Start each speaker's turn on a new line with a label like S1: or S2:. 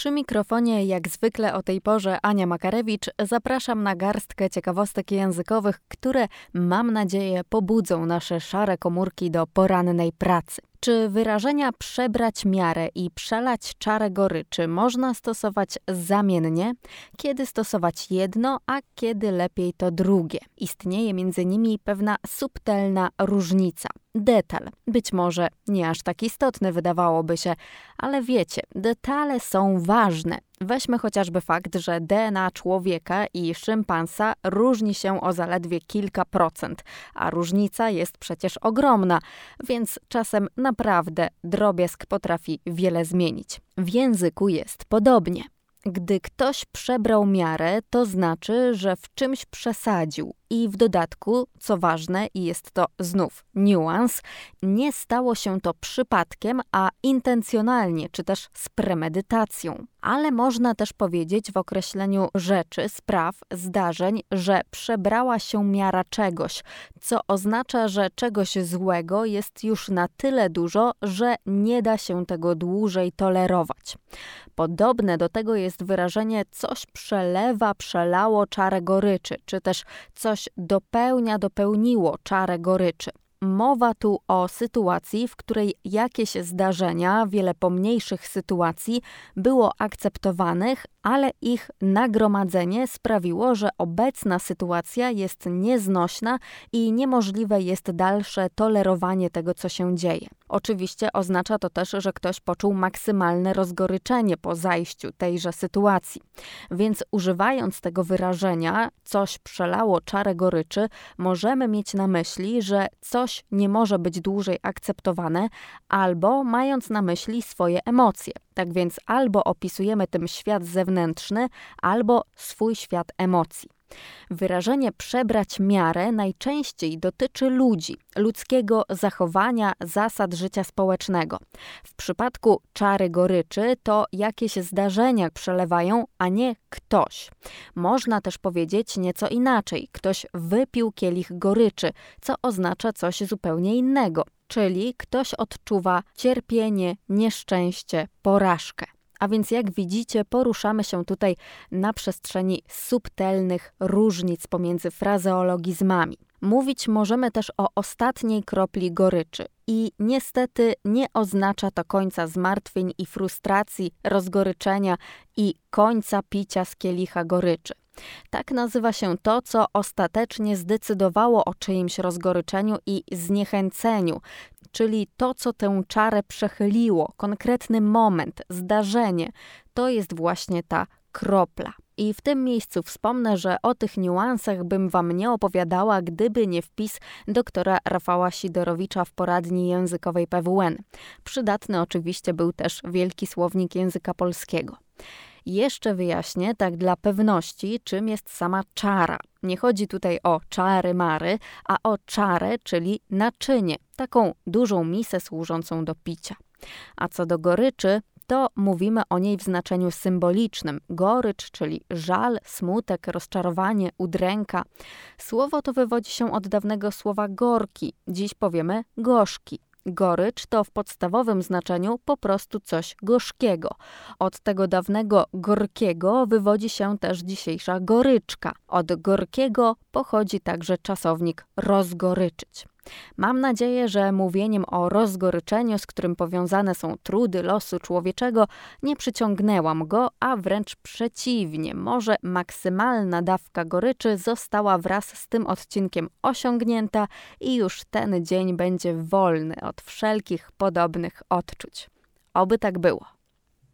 S1: Przy mikrofonie jak zwykle o tej porze Ania Makarewicz. Zapraszam na garstkę ciekawostek językowych, które, mam nadzieję, pobudzą nasze szare komórki do porannej pracy. Czy wyrażenia przebrać miarę i przelać czarę goryczy można stosować zamiennie? Kiedy stosować jedno, a kiedy lepiej to drugie? Istnieje między nimi pewna subtelna różnica. Detal. Być może nie aż tak istotny wydawałoby się, ale wiecie, detale są ważne. Weźmy chociażby fakt, że DNA człowieka i szympansa różni się o zaledwie kilka procent, a różnica jest przecież ogromna, więc czasem naprawdę drobiazg potrafi wiele zmienić. W języku jest podobnie. Gdy ktoś przebrał miarę, to znaczy, że w czymś przesadził. I w dodatku, co ważne, i jest to znów niuans, nie stało się to przypadkiem, a intencjonalnie, czy też z premedytacją. Ale można też powiedzieć w określeniu rzeczy, spraw, zdarzeń, że przebrała się miara czegoś, co oznacza, że czegoś złego jest już na tyle dużo, że nie da się tego dłużej tolerować. Podobne do tego jest wyrażenie coś przelewa, przelało czarę goryczy, czy też coś dopełniło czarę goryczy. Mowa tu o sytuacji, w której jakieś zdarzenia, wiele pomniejszych sytuacji było akceptowanych, ale ich nagromadzenie sprawiło, że obecna sytuacja jest nieznośna i niemożliwe jest dalsze tolerowanie tego, co się dzieje. Oczywiście oznacza to też, że ktoś poczuł maksymalne rozgoryczenie po zajściu tejże sytuacji. Więc używając tego wyrażenia, coś przelało czarę goryczy, możemy mieć na myśli, że coś nie może być dłużej akceptowane, albo mając na myśli swoje emocje. Tak więc albo opisujemy tym świat zewnętrzny, albo swój świat emocji. Wyrażenie przebrać miarę najczęściej dotyczy ludzi, ludzkiego zachowania, zasad życia społecznego. W przypadku czary goryczy to jakieś zdarzenia przelewają, a nie ktoś. Można też powiedzieć nieco inaczej. Ktoś wypił kielich goryczy, co oznacza coś zupełnie innego. Czyli ktoś odczuwa cierpienie, nieszczęście, porażkę. A więc jak widzicie, poruszamy się tutaj na przestrzeni subtelnych różnic pomiędzy frazeologizmami. Mówić możemy też o ostatniej kropli goryczy i niestety nie oznacza to końca zmartwień i frustracji, rozgoryczenia i końca picia z kielicha goryczy. Tak nazywa się to, co ostatecznie zdecydowało o czyimś rozgoryczeniu i zniechęceniu, czyli to, co tę czarę przechyliło, konkretny moment, zdarzenie, to jest właśnie ta kropla. I w tym miejscu wspomnę, że o tych niuansach bym wam nie opowiadała, gdyby nie wpis doktora Rafała Sidorowicza w poradni językowej PWN. Przydatny oczywiście był też Wielki Słownik Języka Polskiego. Jeszcze wyjaśnię, tak dla pewności, czym jest sama czara. Nie chodzi tutaj o czary-mary, a o czarę, czyli naczynie, taką dużą misę służącą do picia. A co do goryczy, to mówimy o niej w znaczeniu symbolicznym. Gorycz, czyli żal, smutek, rozczarowanie, udręka. Słowo to wywodzi się od dawnego słowa gorki, dziś powiemy gorzki. Gorycz to w podstawowym znaczeniu po prostu coś gorzkiego. Od tego dawnego gorkiego wywodzi się też dzisiejsza goryczka. Od gorkiego pochodzi także czasownik rozgoryczyć. Mam nadzieję, że mówieniem o rozgoryczeniu, z którym powiązane są trudy losu człowieczego, nie przyciągnęłam go, a wręcz przeciwnie. Może maksymalna dawka goryczy została wraz z tym odcinkiem osiągnięta i już ten dzień będzie wolny od wszelkich podobnych odczuć. Oby tak było.